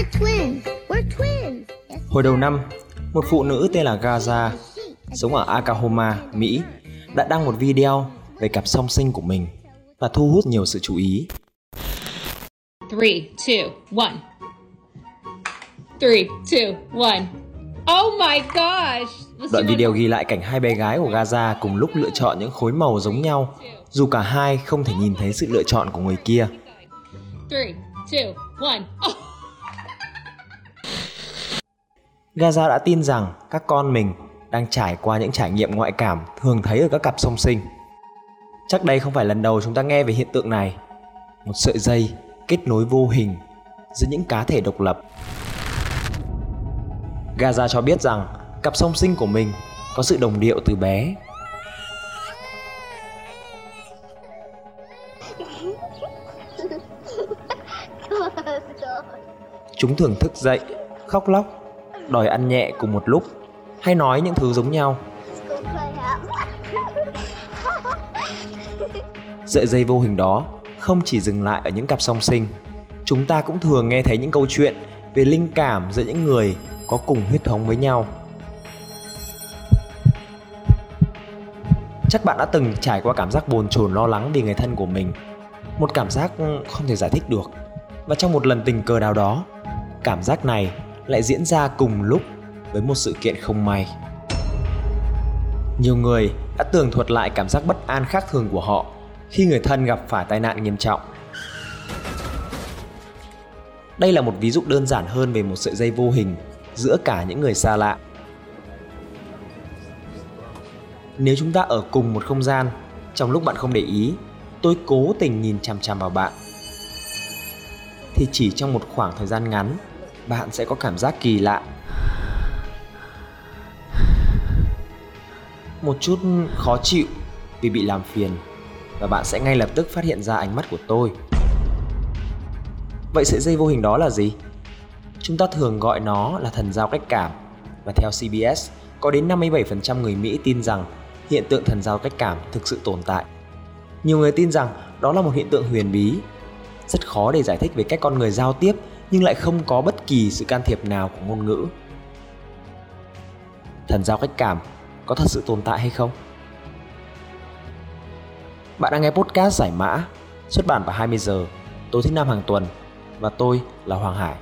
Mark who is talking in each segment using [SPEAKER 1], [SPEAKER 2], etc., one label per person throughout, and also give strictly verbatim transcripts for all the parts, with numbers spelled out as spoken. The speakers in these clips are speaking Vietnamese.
[SPEAKER 1] twins. We're twins.
[SPEAKER 2] Hồi đầu năm, một phụ nữ tên là Gaza, sống ở Oklahoma, Mỹ, đã đăng một video về cặp song sinh của mình và thu hút nhiều sự chú ý.
[SPEAKER 3] Three, two, one. Three, two, one. Oh my gosh!
[SPEAKER 2] Đoạn video ghi lại cảnh hai bé gái của Gaza cùng lúc lựa chọn những khối màu giống nhau, dù cả hai không thể nhìn thấy sự lựa chọn của người kia.
[SPEAKER 3] Three, two, one. Oh.
[SPEAKER 2] Gaza đã tin rằng các con mình đang trải qua những trải nghiệm ngoại cảm thường thấy ở các cặp song sinh. Chắc đây không phải lần đầu chúng ta nghe về hiện tượng này. Một sợi dây kết nối vô hình giữa những cá thể độc lập. Gaza cho biết rằng cặp song sinh của mình có sự đồng điệu từ bé. Chúng thường thức dậy, khóc lóc, đòi ăn nhẹ cùng một lúc, hay nói những thứ giống nhau. Sợi dây vô hình đó không chỉ dừng lại ở những cặp song sinh. Chúng ta cũng thường nghe thấy những câu chuyện về linh cảm giữa những người có cùng huyết thống với nhau. Chắc bạn đã từng trải qua cảm giác bồn chồn lo lắng vì người thân của mình. Một cảm giác không thể giải thích được. Và trong một lần tình cờ nào đó, cảm giác này lại diễn ra cùng lúc với một sự kiện không may. Nhiều người đã tường thuật lại cảm giác bất an khác thường của họ khi người thân gặp phải tai nạn nghiêm trọng. Đây là một ví dụ đơn giản hơn về một sợi dây vô hình giữa cả những người xa lạ. Nếu chúng ta ở cùng một không gian, trong lúc bạn không để ý, tôi cố tình nhìn chằm chằm vào bạn, thì chỉ trong một khoảng thời gian ngắn, bạn sẽ có cảm giác kỳ lạ. Một chút khó chịu vì bị làm phiền, và bạn sẽ ngay lập tức phát hiện ra ánh mắt của tôi. Vậy sợi dây vô hình đó là gì? Chúng ta thường gọi nó là thần giao cách cảm, và theo xê bê ét, có đến năm mươi bảy phần trăm người Mỹ tin rằng hiện tượng thần giao cách cảm thực sự tồn tại. Nhiều người tin rằng đó là một hiện tượng huyền bí, rất khó để giải thích về cách con người giao tiếp nhưng lại không có bất kỳ sự can thiệp nào của ngôn ngữ. Thần giao cách cảm có thật sự tồn tại hay không? Bạn đang nghe podcast Giải Mã, xuất bản vào hai mươi giờ, tối thứ năm hàng tuần, và tôi là Hoàng Hải.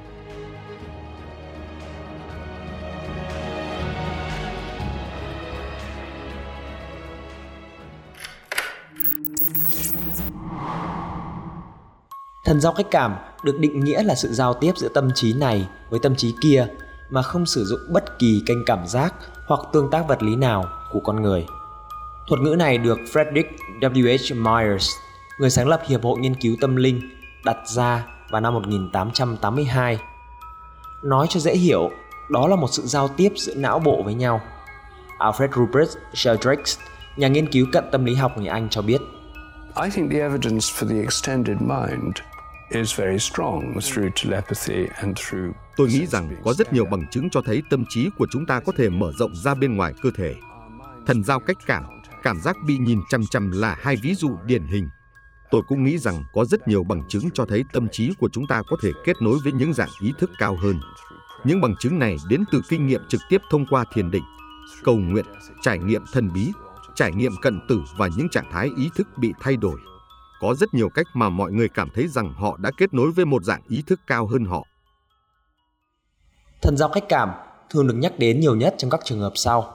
[SPEAKER 2] Thần giao cách cảm được định nghĩa là sự giao tiếp giữa tâm trí này với tâm trí kia mà không sử dụng bất kỳ kênh cảm giác hoặc tương tác vật lý nào của con người. Thuật ngữ này được Frederick W H Myers, người sáng lập Hiệp hội Nghiên cứu Tâm linh, đặt ra vào năm một nghìn tám trăm tám mươi hai. Nói cho dễ hiểu, đó là một sự giao tiếp giữa não bộ với nhau. Alfred Rupert Sheldrake, nhà nghiên cứu cận tâm lý học người Anh cho biết,
[SPEAKER 4] I think the evidence for the extended mind is very strong through telepathy and through.
[SPEAKER 5] Tôi nghĩ rằng có rất nhiều bằng chứng cho thấy tâm trí của chúng ta có thể mở rộng ra bên ngoài cơ thể. Thần giao cách cảm, cảm giác bị nhìn chằm chằm là hai ví dụ điển hình. Tôi cũng nghĩ rằng có rất nhiều bằng chứng cho thấy tâm trí của chúng ta có thể kết nối với những dạng ý thức cao hơn. Những bằng chứng này đến từ kinh nghiệm trực tiếp thông qua thiền định, cầu nguyện, trải nghiệm thần bí, trải nghiệm cận tử và những trạng thái ý thức bị thay đổi. Có rất nhiều cách mà mọi người cảm thấy rằng họ đã kết nối với một dạng ý thức cao hơn họ.
[SPEAKER 2] Thần giao cách cảm thường được nhắc đến nhiều nhất trong các trường hợp sau.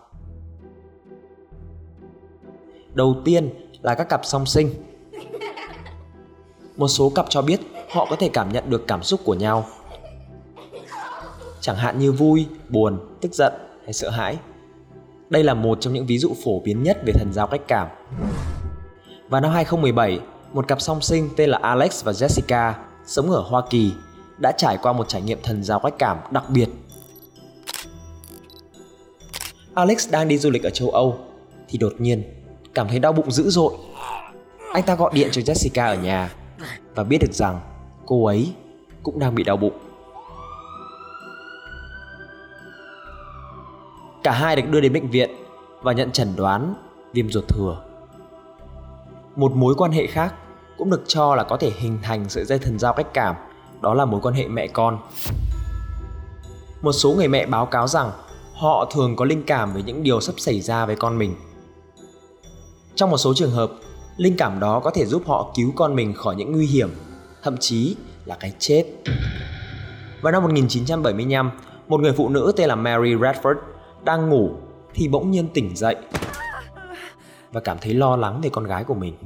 [SPEAKER 2] Đầu tiên là các cặp song sinh. Một số cặp cho biết họ có thể cảm nhận được cảm xúc của nhau, chẳng hạn như vui, buồn, tức giận hay sợ hãi. Đây là một trong những ví dụ phổ biến nhất về thần giao cách cảm. Vào năm hai không một bảy, một cặp song sinh tên là Alex và Jessica sống ở Hoa Kỳ đã trải qua một trải nghiệm thần giao cách cảm đặc biệt. Alex đang đi du lịch ở châu Âu thì đột nhiên cảm thấy đau bụng dữ dội. Anh ta gọi điện cho Jessica ở nhà và biết được rằng cô ấy cũng đang bị đau bụng. Cả hai được đưa đến bệnh viện và nhận chẩn đoán viêm ruột thừa. Một mối quan hệ khác cũng được cho là có thể hình thành sợi dây thần giao cách cảm đó là mối quan hệ mẹ con. Một số người mẹ báo cáo rằng họ thường có linh cảm về những điều sắp xảy ra với con mình. Trong một số trường hợp, linh cảm đó có thể giúp họ cứu con mình khỏi những nguy hiểm, thậm chí là cái chết. Vào năm một nghìn chín trăm bảy mươi lăm, một người phụ nữ tên là Mary Radford đang ngủ thì bỗng nhiên tỉnh dậy và cảm thấy lo lắng về con gái của mình.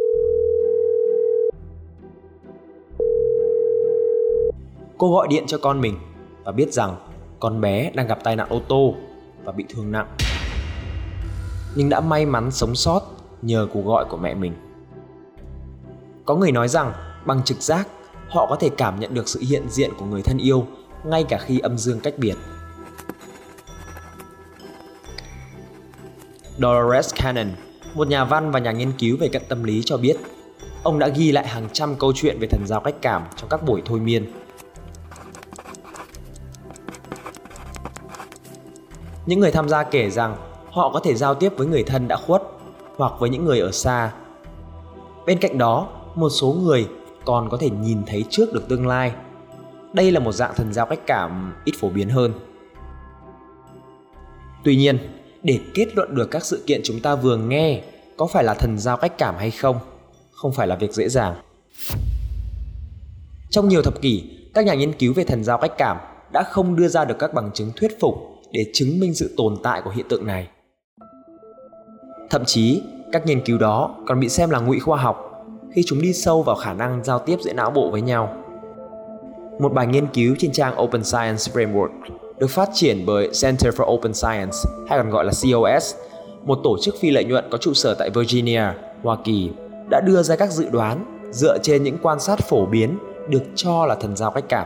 [SPEAKER 2] Cô gọi điện cho con mình và biết rằng con bé đang gặp tai nạn ô tô và bị thương nặng, nhưng đã may mắn sống sót nhờ cuộc gọi của mẹ mình. Có người nói rằng bằng trực giác, họ có thể cảm nhận được sự hiện diện của người thân yêu ngay cả khi âm dương cách biệt. Dolores Cannon, một nhà văn và nhà nghiên cứu về cận tâm lý cho biết, ông đã ghi lại hàng trăm câu chuyện về thần giao cách cảm trong các buổi thôi miên. Những người tham gia kể rằng họ có thể giao tiếp với người thân đã khuất hoặc với những người ở xa. Bên cạnh đó, một số người còn có thể nhìn thấy trước được tương lai. Đây là một dạng thần giao cách cảm ít phổ biến hơn. Tuy nhiên, để kết luận được các sự kiện chúng ta vừa nghe có phải là thần giao cách cảm hay không, không phải là việc dễ dàng. Trong nhiều thập kỷ, các nhà nghiên cứu về thần giao cách cảm đã không đưa ra được các bằng chứng thuyết phục để chứng minh sự tồn tại của hiện tượng này. Thậm chí, các nghiên cứu đó còn bị xem là ngụy khoa học khi chúng đi sâu vào khả năng giao tiếp giữa não bộ với nhau. Một bài nghiên cứu trên trang Open Science Framework được phát triển bởi Center for Open Science, hay còn gọi là C O S, một tổ chức phi lợi nhuận có trụ sở tại Virginia, Hoa Kỳ, đã đưa ra các dự đoán dựa trên những quan sát phổ biến được cho là thần giao cách cảm.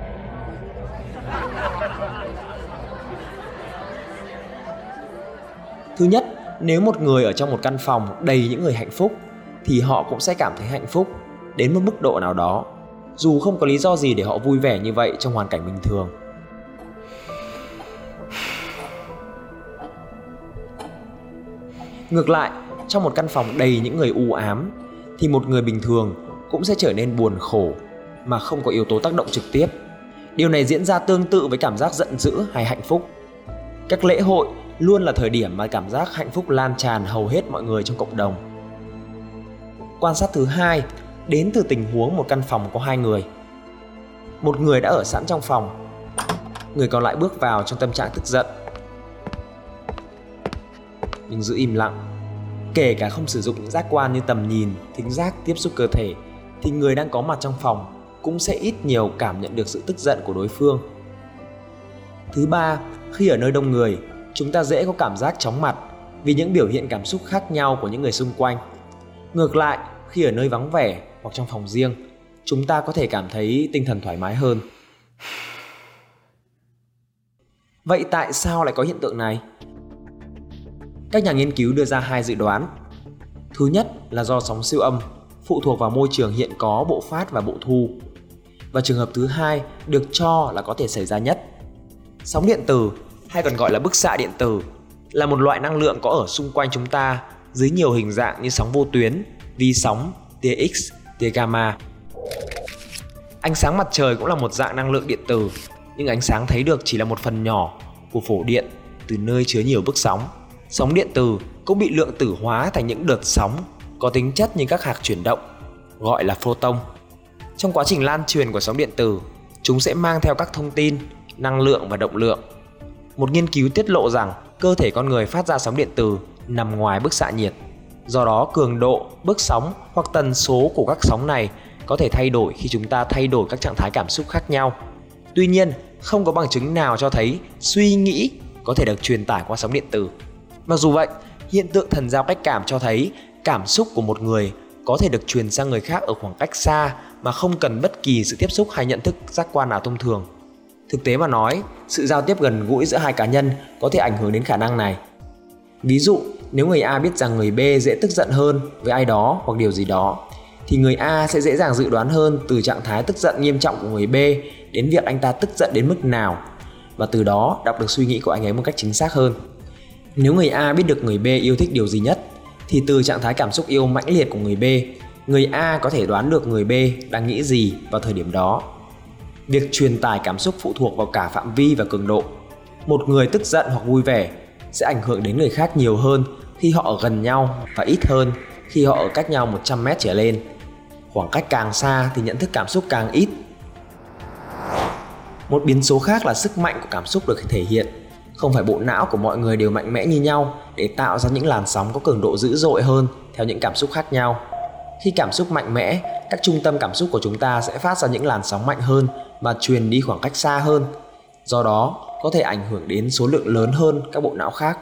[SPEAKER 2] Thứ nhất, nếu một người ở trong một căn phòng đầy những người hạnh phúc thì họ cũng sẽ cảm thấy hạnh phúc đến một mức độ nào đó, dù không có lý do gì để họ vui vẻ như vậy trong hoàn cảnh bình thường. Ngược lại, trong một căn phòng đầy những người u ám thì một người bình thường cũng sẽ trở nên buồn khổ mà không có yếu tố tác động trực tiếp. Điều này diễn ra tương tự với cảm giác giận dữ hay hạnh phúc. Các lễ hội luôn là thời điểm mà cảm giác hạnh phúc lan tràn hầu hết mọi người trong cộng đồng. Quan sát thứ hai đến từ tình huống một căn phòng có hai người. Một người đã ở sẵn trong phòng, người còn lại bước vào trong tâm trạng tức giận, nhưng giữ im lặng. Kể cả không sử dụng những giác quan như tầm nhìn, thính giác, tiếp xúc cơ thể, thì người đang có mặt trong phòng cũng sẽ ít nhiều cảm nhận được sự tức giận của đối phương. Thứ ba, khi ở nơi đông người, chúng ta dễ có cảm giác chóng mặt vì những biểu hiện cảm xúc khác nhau của những người xung quanh. Ngược lại, khi ở nơi vắng vẻ hoặc trong phòng riêng, chúng ta có thể cảm thấy tinh thần thoải mái hơn. Vậy tại sao lại có hiện tượng này? Các nhà nghiên cứu đưa ra hai dự đoán. Thứ nhất là do sóng siêu âm, phụ thuộc vào môi trường hiện có bộ phát và bộ thu. Và trường hợp thứ hai được cho là có thể xảy ra nhất. Sóng điện tử, hay còn gọi là bức xạ điện tử, là một loại năng lượng có ở xung quanh chúng ta dưới nhiều hình dạng như sóng vô tuyến, vi sóng, tia X, tia gamma. Ánh sáng mặt trời cũng là một dạng năng lượng điện tử, nhưng ánh sáng thấy được chỉ là một phần nhỏ của phổ điện từ nơi chứa nhiều bước sóng. Sóng điện tử cũng bị lượng tử hóa thành những đợt sóng có tính chất như các hạt chuyển động, gọi là photon. Trong quá trình lan truyền của sóng điện tử, chúng sẽ mang theo các thông tin, năng lượng và động lượng. Một nghiên cứu tiết lộ rằng cơ thể con người phát ra sóng điện tử nằm ngoài bức xạ nhiệt. Do đó, cường độ, bước sóng hoặc tần số của các sóng này có thể thay đổi khi chúng ta thay đổi các trạng thái cảm xúc khác nhau. Tuy nhiên, không có bằng chứng nào cho thấy suy nghĩ có thể được truyền tải qua sóng điện tử. Mặc dù vậy, hiện tượng thần giao cách cảm cho thấy cảm xúc của một người có thể được truyền sang người khác ở khoảng cách xa mà không cần bất kỳ sự tiếp xúc hay nhận thức giác quan nào thông thường. Thực tế mà nói, sự giao tiếp gần gũi giữa hai cá nhân có thể ảnh hưởng đến khả năng này. Ví dụ, nếu người A biết rằng người B dễ tức giận hơn với ai đó hoặc điều gì đó, thì người A sẽ dễ dàng dự đoán hơn từ trạng thái tức giận nghiêm trọng của người B đến việc anh ta tức giận đến mức nào, và từ đó đọc được suy nghĩ của anh ấy một cách chính xác hơn. Nếu người A biết được người B yêu thích điều gì nhất, thì từ trạng thái cảm xúc yêu mãnh liệt của người B, người A có thể đoán được người B đang nghĩ gì vào thời điểm đó. Việc truyền tải cảm xúc phụ thuộc vào cả phạm vi và cường độ. Một người tức giận hoặc vui vẻ sẽ ảnh hưởng đến người khác nhiều hơn khi họ ở gần nhau và ít hơn khi họ ở cách nhau một trăm mét trở lên. Khoảng cách càng xa thì nhận thức cảm xúc càng ít. Một biến số khác là sức mạnh của cảm xúc được thể hiện. Không phải bộ não của mọi người đều mạnh mẽ như nhau để tạo ra những làn sóng có cường độ dữ dội hơn theo những cảm xúc khác nhau. Khi cảm xúc mạnh mẽ, các trung tâm cảm xúc của chúng ta sẽ phát ra những làn sóng mạnh hơn và truyền đi khoảng cách xa hơn. Do đó, có thể ảnh hưởng đến số lượng lớn hơn các bộ não khác.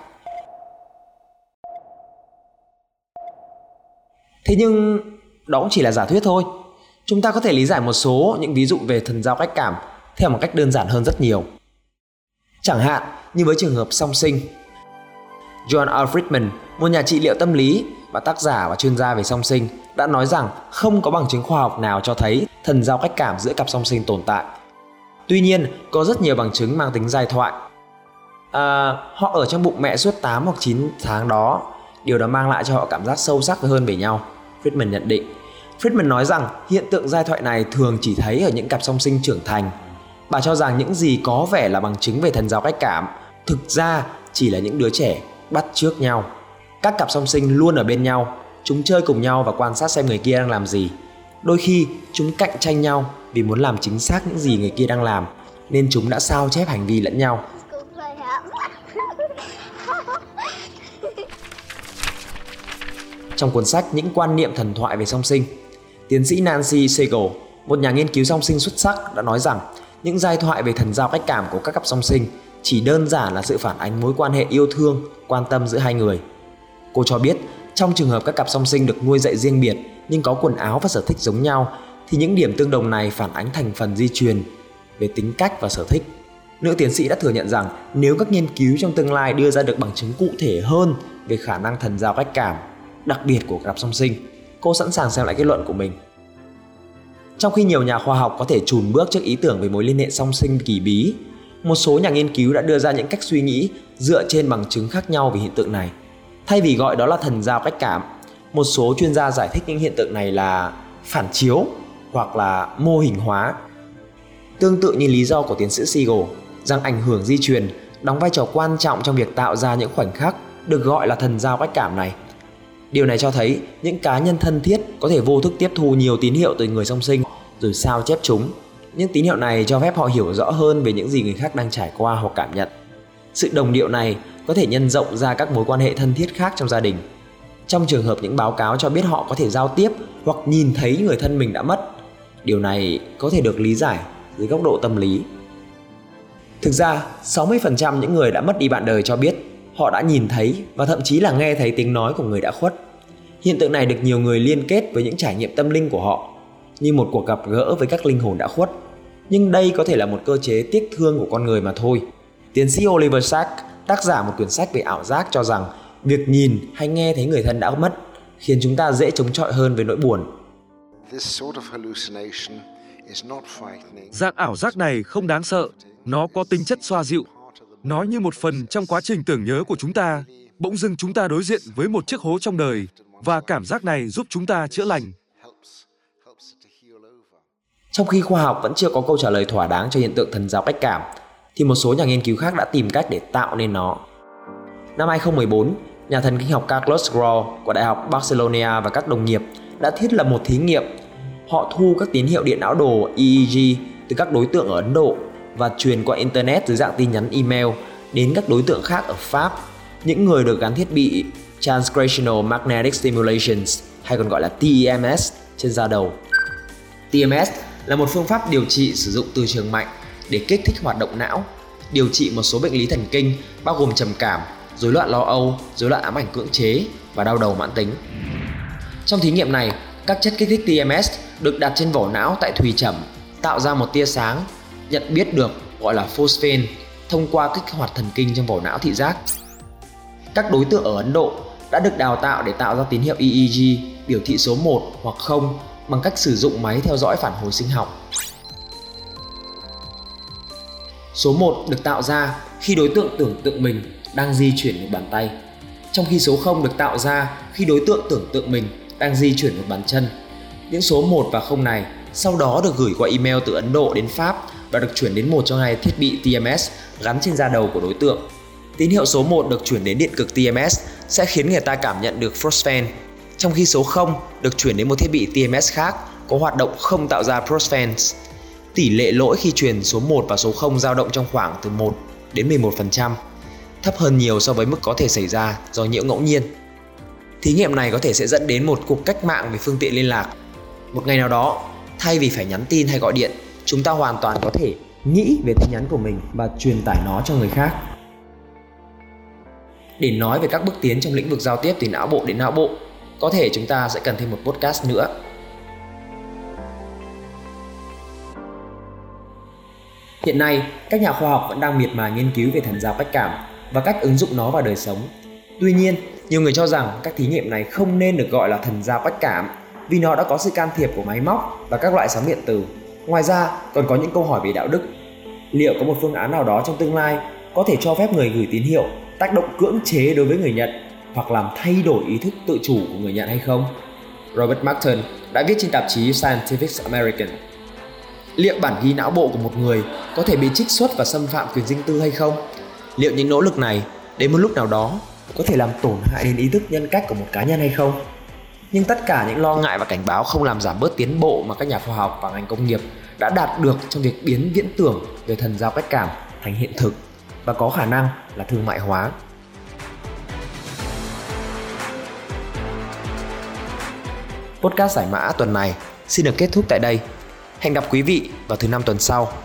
[SPEAKER 2] Thế nhưng đó cũng chỉ là giả thuyết thôi. Chúng ta có thể lý giải một số những ví dụ về thần giao cách cảm theo một cách đơn giản hơn rất nhiều. Chẳng hạn như với trường hợp song sinh. John R. Friedman, một nhà trị liệu tâm lý và tác giả và chuyên gia về song sinh, đã nói rằng không có bằng chứng khoa học nào cho thấy thần giao cách cảm giữa cặp song sinh tồn tại. Tuy nhiên, có rất nhiều bằng chứng mang tính giai thoại. À, họ ở trong bụng mẹ suốt tám hoặc chín tháng đó, điều đó mang lại cho họ cảm giác sâu sắc hơn về nhau, Friedman nhận định. Friedman nói rằng hiện tượng giai thoại này thường chỉ thấy ở những cặp song sinh trưởng thành. Bà cho rằng những gì có vẻ là bằng chứng về thần giao cách cảm thực ra chỉ là những đứa trẻ bắt chước nhau. Các cặp song sinh luôn ở bên nhau, chúng chơi cùng nhau và quan sát xem người kia đang làm gì. Đôi khi chúng cạnh tranh nhau vì muốn làm chính xác những gì người kia đang làm, nên chúng đã sao chép hành vi lẫn nhau. Trong cuốn sách Những quan niệm thần thoại về song sinh, tiến sĩ Nancy Siegel, một nhà nghiên cứu song sinh xuất sắc, đã nói rằng những giai thoại về thần giao cách cảm của các cặp song sinh chỉ đơn giản là sự phản ánh mối quan hệ yêu thương, quan tâm giữa hai người. Cô cho biết, trong trường hợp các cặp song sinh được nuôi dạy riêng biệt nhưng có quần áo và sở thích giống nhau, thì những điểm tương đồng này phản ánh thành phần di truyền về tính cách và sở thích. Nữ tiến sĩ đã thừa nhận rằng nếu các nghiên cứu trong tương lai đưa ra được bằng chứng cụ thể hơn về khả năng thần giao cách cảm, đặc biệt của cặp song sinh, cô sẵn sàng xem lại kết luận của mình. Trong khi nhiều nhà khoa học có thể chùn bước trước ý tưởng về mối liên hệ song sinh kỳ bí, một số nhà nghiên cứu đã đưa ra những cách suy nghĩ dựa trên bằng chứng khác nhau về hiện tượng này. Thay vì gọi đó là thần giao cách cảm, một số chuyên gia giải thích những hiện tượng này là phản chiếu hoặc là mô hình hóa. Tương tự như lý do của tiến sĩ Siegel rằng ảnh hưởng di truyền đóng vai trò quan trọng trong việc tạo ra những khoảnh khắc được gọi là thần giao cách cảm này. Điều này cho thấy những cá nhân thân thiết có thể vô thức tiếp thu nhiều tín hiệu từ người song sinh rồi sao chép chúng. Những tín hiệu này cho phép họ hiểu rõ hơn về những gì người khác đang trải qua hoặc cảm nhận. Sự đồng điệu này có thể nhân rộng ra các mối quan hệ thân thiết khác trong gia đình. Trong trường hợp những báo cáo cho biết họ có thể giao tiếp hoặc nhìn thấy người thân mình đã mất, điều này có thể được lý giải dưới góc độ tâm lý. Thực ra, sáu mươi phần trăm những người đã mất đi bạn đời cho biết họ đã nhìn thấy và thậm chí là nghe thấy tiếng nói của người đã khuất. Hiện tượng này được nhiều người liên kết với những trải nghiệm tâm linh của họ, như một cuộc gặp gỡ với các linh hồn đã khuất. Nhưng đây có thể là một cơ chế tiếc thương của con người mà thôi. Tiến sĩ Oliver Sacks, tác giả một quyển sách về ảo giác, cho rằng việc nhìn hay nghe thấy người thân đã mất khiến chúng ta dễ chống chọi hơn với nỗi buồn.
[SPEAKER 6] Dạng ảo giác này không đáng sợ, nó có tính chất xoa dịu. Nó như một phần trong quá trình tưởng nhớ của chúng ta. Bỗng dưng chúng ta đối diện với một chiếc hố trong đời, và cảm giác này giúp chúng ta chữa lành.
[SPEAKER 2] Trong khi khoa học vẫn chưa có câu trả lời thỏa đáng cho hiện tượng thần giao cách cảm, thì một số nhà nghiên cứu khác đã tìm cách để tạo nên nó. Năm hai không một bốn, nhà thần kinh học Carlos Grau của Đại học Barcelona và các đồng nghiệp đã thiết lập một thí nghiệm. Họ thu các tín hiệu điện não đồ E E G từ các đối tượng ở Ấn Độ và truyền qua Internet dưới dạng tin nhắn email đến các đối tượng khác ở Pháp, những người được gắn thiết bị Transcranial Magnetic Stimulations, hay còn gọi là T E M S, trên da đầu. T E M S là một phương pháp điều trị sử dụng từ trường mạnh để kích thích hoạt động não, điều trị một số bệnh lý thần kinh bao gồm trầm cảm, rối loạn lo âu, rối loạn ám ảnh cưỡng chế và đau đầu mãn tính. Trong thí nghiệm này, các chất kích thích T E M S được đặt trên vỏ não tại thùy trầm, tạo ra một tia sáng nhận biết được gọi là phosphene thông qua kích hoạt thần kinh trong vỏ não thị giác. Các đối tượng ở Ấn Độ đã được đào tạo để tạo ra tín hiệu E E G biểu thị số một hoặc không bằng cách sử dụng máy theo dõi phản hồi sinh học. Số một được tạo ra khi đối tượng tưởng tượng mình đang di chuyển một bàn tay, trong khi số không được tạo ra khi đối tượng tưởng tượng mình đang di chuyển một bàn chân. Những số một và không này sau đó được gửi qua email từ Ấn Độ đến Pháp và được chuyển đến một trong hai thiết bị T M S gắn trên da đầu của đối tượng. Tín hiệu số một được chuyển đến điện cực T M S sẽ khiến người ta cảm nhận được Phosphene, trong khi số không được chuyển đến một thiết bị T M S khác có hoạt động không tạo ra Phosphens. Tỷ lệ lỗi khi truyền số một và số không dao động trong khoảng từ một đến mười một phần trăm, thấp hơn nhiều so với mức có thể xảy ra do nhiễu ngẫu nhiên. Thí nghiệm này có thể sẽ dẫn đến một cuộc cách mạng về phương tiện liên lạc. Một ngày nào đó, thay vì phải nhắn tin hay gọi điện, chúng ta hoàn toàn có thể nghĩ về tin nhắn của mình và truyền tải nó cho người khác. Để nói về các bước tiến trong lĩnh vực giao tiếp từ não bộ đến não bộ, có thể chúng ta sẽ cần thêm một podcast nữa. Hiện nay, các nhà khoa học vẫn đang miệt mài nghiên cứu về thần giao cách cảm và cách ứng dụng nó vào đời sống. Tuy nhiên, nhiều người cho rằng các thí nghiệm này không nên được gọi là thần giao cách cảm vì nó đã có sự can thiệp của máy móc và các loại sóng điện tử. Ngoài ra, còn có những câu hỏi về đạo đức. Liệu có một phương án nào đó trong tương lai có thể cho phép người gửi tín hiệu tác động cưỡng chế đối với người nhận hoặc làm thay đổi ý thức tự chủ của người nhận hay không? Robert Martin đã viết trên tạp chí Scientific American. Liệu bản ghi não bộ của một người có thể bị trích xuất và xâm phạm quyền riêng tư hay không? Liệu những nỗ lực này đến một lúc nào đó có thể làm tổn hại đến ý thức nhân cách của một cá nhân hay không? Nhưng tất cả những lo ngại và cảnh báo không làm giảm bớt tiến bộ mà các nhà khoa học và ngành công nghiệp đã đạt được trong việc biến viễn tưởng về thần giao cách cảm thành hiện thực và có khả năng là thương mại hóa. Podcast giải mã tuần này xin được kết thúc tại đây. Hẹn gặp quý vị vào thứ năm tuần sau.